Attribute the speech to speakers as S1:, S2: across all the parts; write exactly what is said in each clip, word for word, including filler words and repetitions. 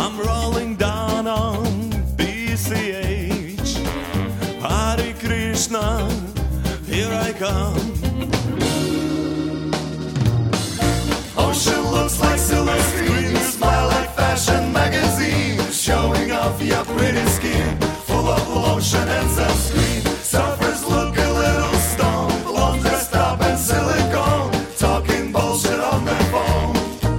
S1: I'm rolling down on B C H. Hare Krishna, here I come. Ocean looks like silver screen. You smile like fashion magazines, showing off your pretty skin, full of lotion and sunscreen. Surfers look a little stoned, blonde dressed up in silicone, talking bullshit on their phone.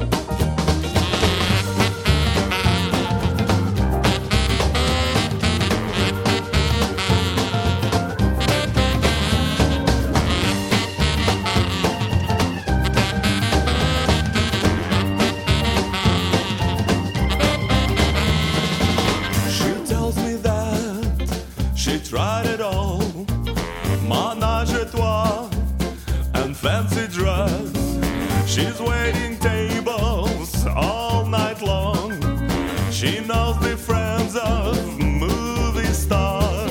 S1: She tried it all, menage a trois and fancy dress. She's waiting tables all night long. She knows the friends of movie stars.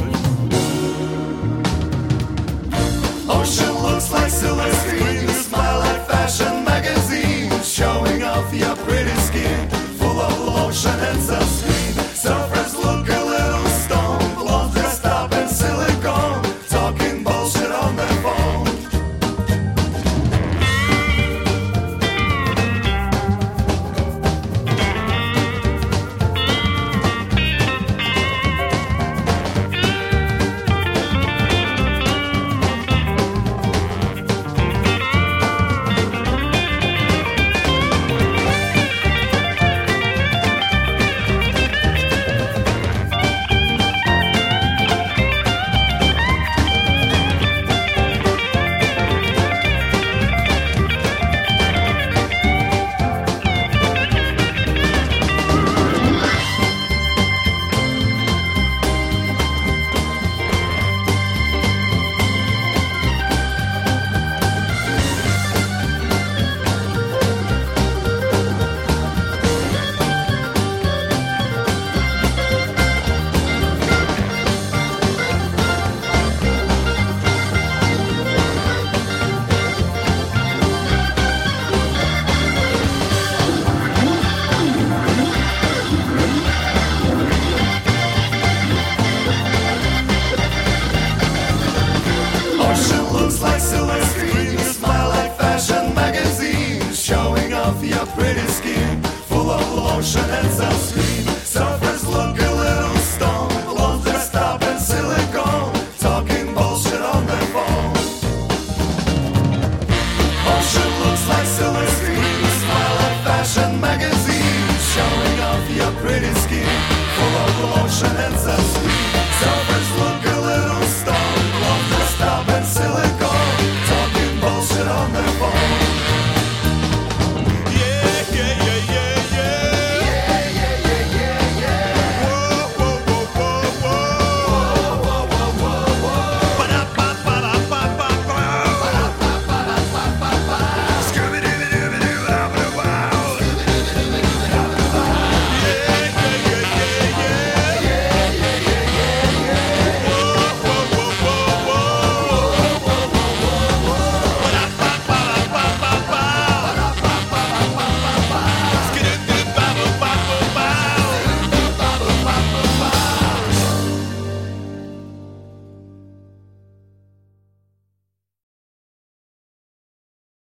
S1: Ocean looks like silver screen. You smile like fashion magazines, showing off your pretty skin, full of lotion and sunscreen. Surfers look a little stoned, blonde dressed up in silicone, talking bullshit on their phone. Looks like silver screen. You smile like fashion magazines, showing off your pretty skin, full of lotion and sunscreen. Surfers look a little stoned, blonde dressed up in silicone, talking bullshit on their phone. Ocean looks like silver screen. You smile like fashion magazines, showing off your pretty skin, full of lotion and sunscreen.